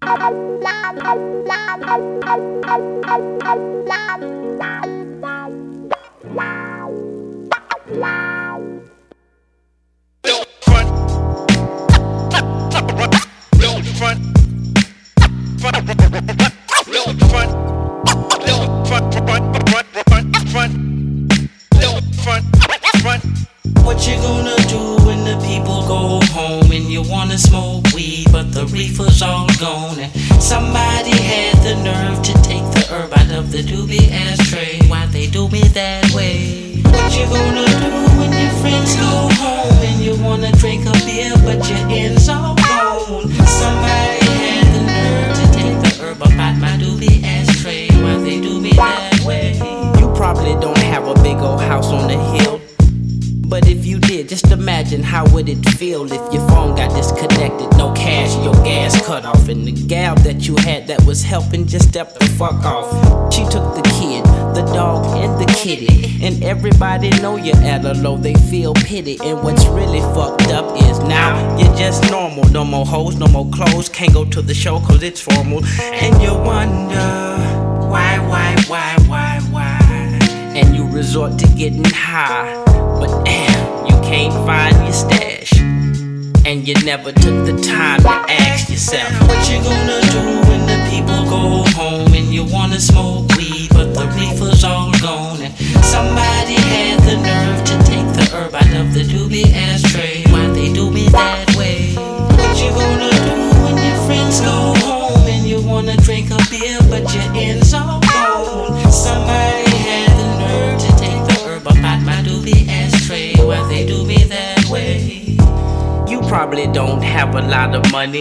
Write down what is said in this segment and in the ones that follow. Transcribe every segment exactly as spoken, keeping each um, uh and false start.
What you gonna do when the people go home and you wanna smoke weed but the reefer's all gone and somebody had the nerve to take the herb out of the doobie ashtray? Why they do me that way? What you gonna do when your friends go home and you wanna drink a beer but your end's all gone? Somebody had the nerve to take the herb up out my doobie ashtray. Why they do me that way? You probably don't have a big old house on the hill, but if you did, just imagine how would it feel if your phone got disconnected, no cash, your gas cut off, and the gal that you had that was helping just stepped the fuck off. She took the kid, the dog, and the kitty, and everybody know you're at a low, they feel pity. And what's really fucked up is now you're just normal, no more hoes, no more clothes, can't go to the show cause it's formal, and you wonder why, why, why, why, why, and you resort to getting high. But damn, you can't find your stash, and you never took the time to ask yourself, what you gonna do when the people go home and you wanna smoke weed but the reefer's all gone and somebody had the nerve to take the herb out of the doobie ashtray? Why they do me that way? What you gonna do when your friends go home and you wanna drink a beer but your end's all gone? Somebody had the nerve to take the herb up out my doobie ashtray. Why they do me that way? You probably don't have a lot of money,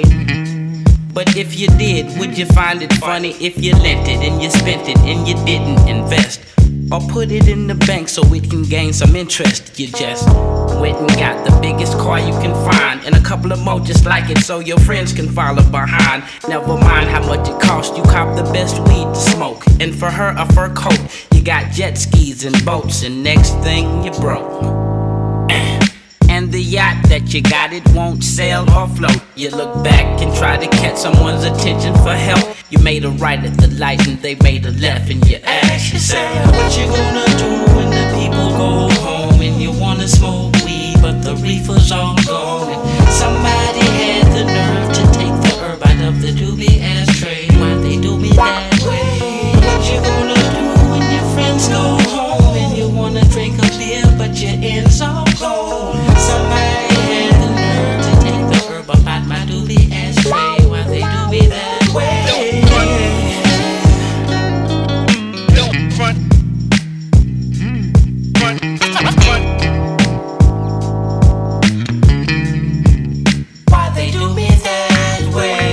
but if you did, would you find it funny if you lent it and you spent it and you didn't invest? Or put it in the bank so it can gain some interest? You just went and got the biggest car you can find and a couple of more just like it so your friends can follow behind. Never mind how much it costs, you cop the best weed to smoke, and for her a fur coat. You got jet skis and boats, and next thing you broke. And the yacht that you got, it won't sail or float. You look back and try to catch someone's attention for help. You made a right at the light and they made a left, and you ask yourself, what you gonna do when the people go home and you wanna smoke weed but the reefer's all gone and somebody had the nerve to take the herb out of the doobie ashtray? Why they do me that way? What you gonna do when your friends go home and you wanna drink a beer but your end's all gone? Somebody had the nerve to take the herb up out my doobie ashtray. Why they do me that way? Why they do me that way?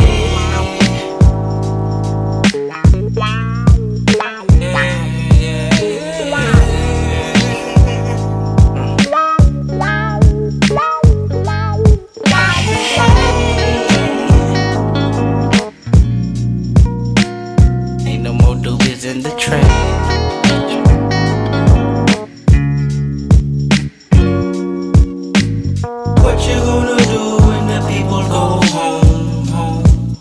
ain't no more doobies in the trash. What you gonna do when the people go home, home,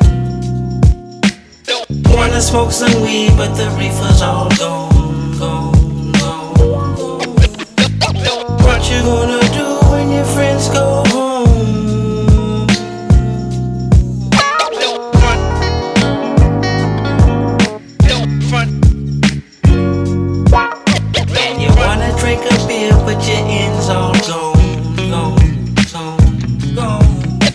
home? Wanna smoke some weed, but the reefer's all gone, gone, gone. What you gonna do when your friends go home? And you wanna drink a beer, but your end's all gone, gone, gone, gone.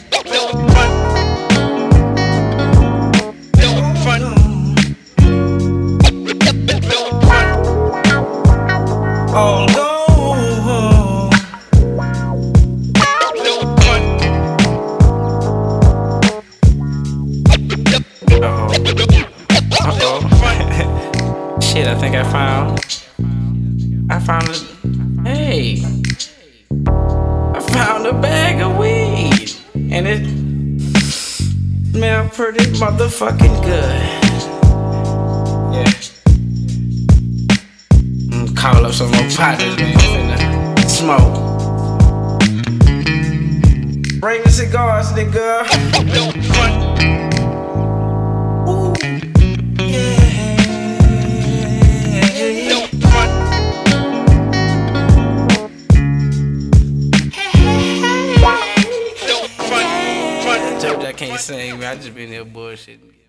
All gone. Uh-oh. Shit, I think I found. I found it. Hey. I found a bag of weed. And it smelled pretty motherfucking good. Yeah. Mm, call up some more partners, man. Finna smoke. Bring the cigars, nigga. told you I can't sing, man. I just been there bullshitting.